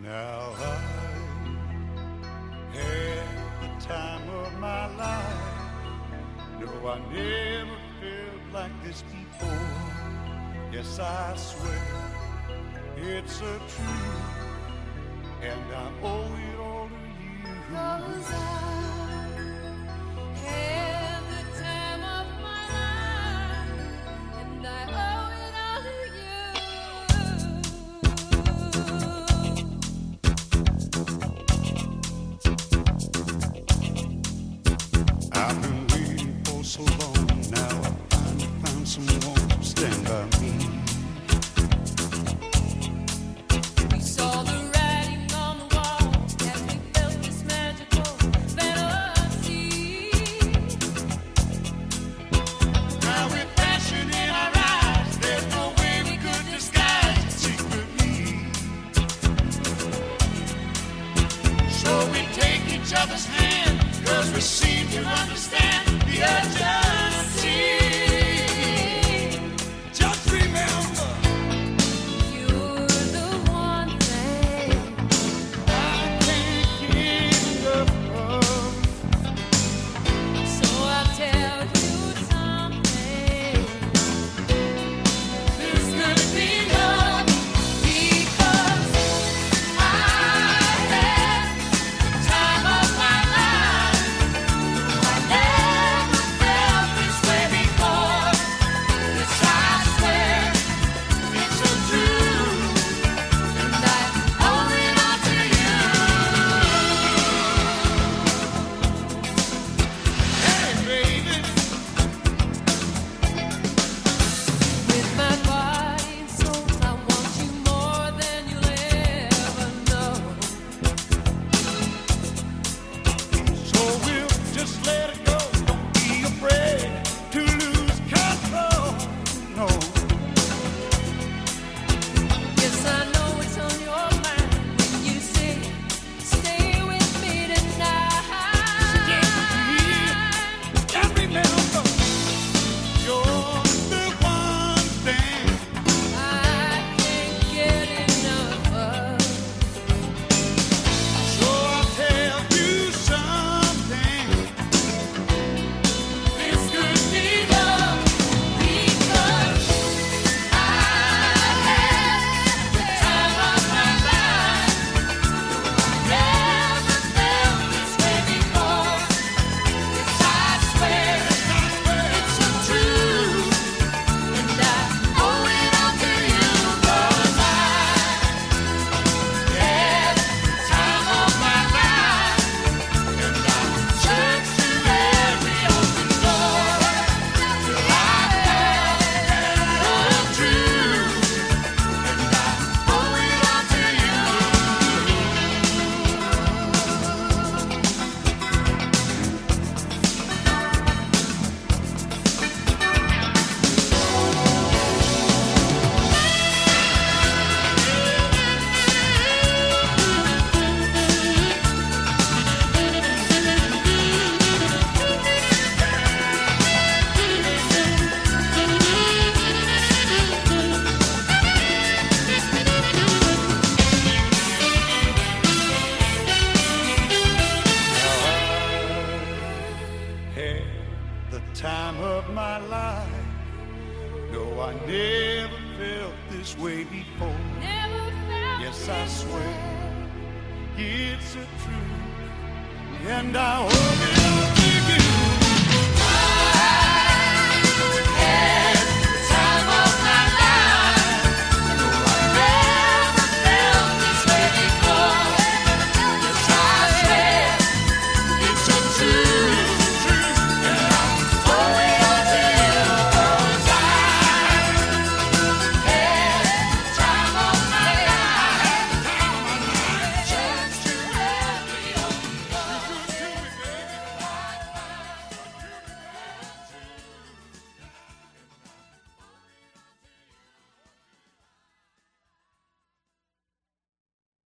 Now I had the time of my life. No, I never felt like this before. Yes, I swear it's a truth, and I owe it all to you. 'Cause I had the time of my life, and I owe it all to you. I've been waiting for so long. Now I finally found someone to stand by me. We saw the writing on the wall as we felt this magical fantasy. Now with passion in our eyes, there's no way we could disguise it secretly. So we take each other's hand, 'cause we seem to understand the urgency. Just remember, You're the one thing I can't get enough of. so I'll tell you something. This could be love because I had the time of my life. I never felt this way before. Yes, I swear it's a truth, and I owe it all to you. Hey, baby, With my body and soul, I want you more than you'll ever know. so we'll just let it go. Don't be afraid to lose control. No. Yes, I know it's on your mind when you say, stay with me tonight. Just remember, you're the one thing I can't get enough of. so I'll tell you something. This could be love because I had the time of my life. Never felt this way before. Yes, I swear it's a truth, and I owe it all to you. 'Cause I had the time of my life, and I searched through every open door till I found the truth, and I owe it all to you. Had the time of my life. No, I never felt this way before. Never felt Yes, I this swear way. it's a truth, and I hope it all to